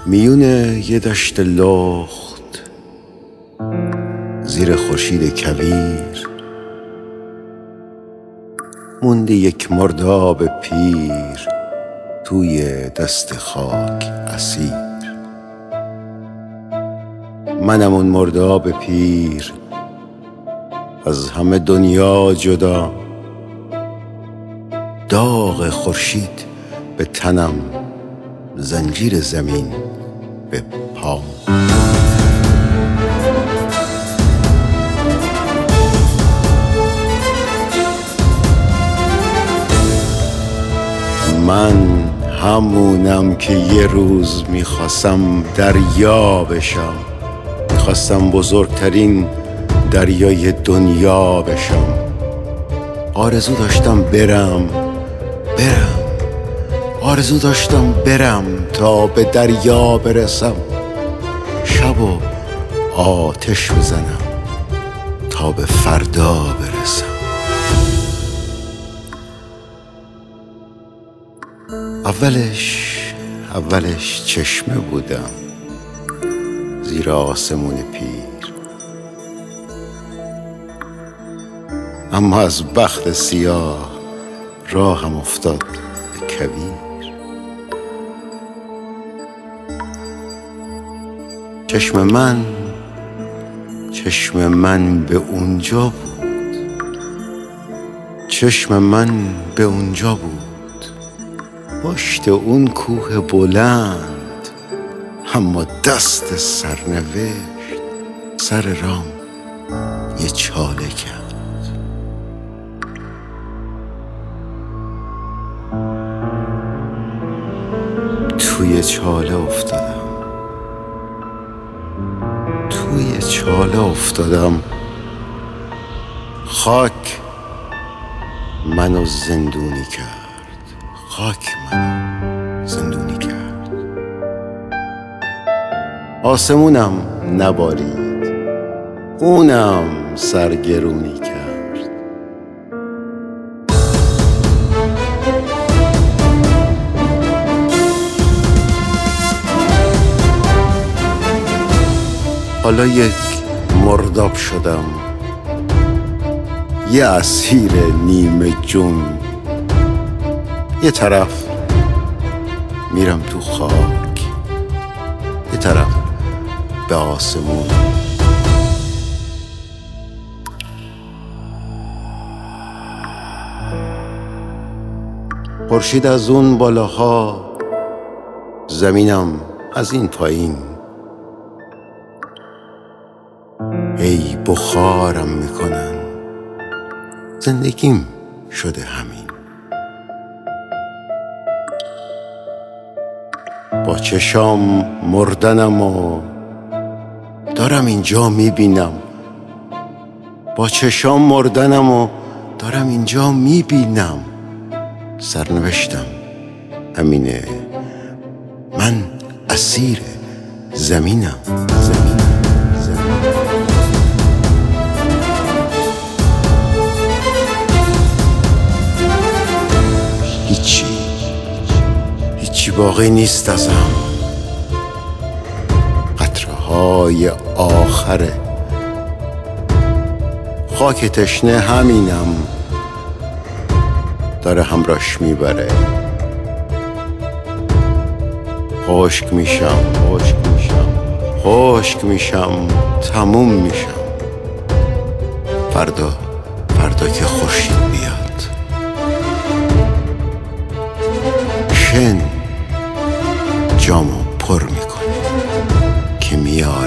میون یه دشت لخت زیر خورشید کویر مونده یک مرداب پیر توی دست خاک اسیر. منم اون مرداب پیر، از همه دنیا جدا، داغ خورشید به تنم، زنجیر زمین به پام. من همونم که یه روز میخواستم دریا بشم، میخواستم بزرگترین دریای دنیا بشم. آرزو داشتم برم آرزو داشتم برم تا به دریا برسم، شب و آتش بزنم تا به فردا برسم. اولش چشمه بودم زیر آسمون پیر، اما از بخت سیاه راهم افتاد به کویر. چشم من به اونجا بود، چشم من به اونجا بود، پشت اون کوه بلند، اما دست سرنوشت سر رام یه چاله کرد. توی چاله افتادم، خاک منو زندونی کرد، آسمونم نبارید، اونم سرگرونی کرد. حالا یک مرداب شدم، یه اسیر نیمه جون، یه طرف میرم تو خاک، یه طرف به آسمون. خورشید از اون بالاها، زمینم از این پایین، ای بخارم میکنن، زندگیم شده همین. با چشام مردنم و دارم اینجا میبینم، با چشام مردنم و دارم اینجا میبینم. سرنوشتم همینه، من اسیر زمینم. هیچی باقی نیست ازم، قطره‌های آخره، خاک تشنه همینم، داره همراش میبره. خشک میشم، تموم میشم. فردا که خورشید بیاد، شن جامو پر میکنه که میاره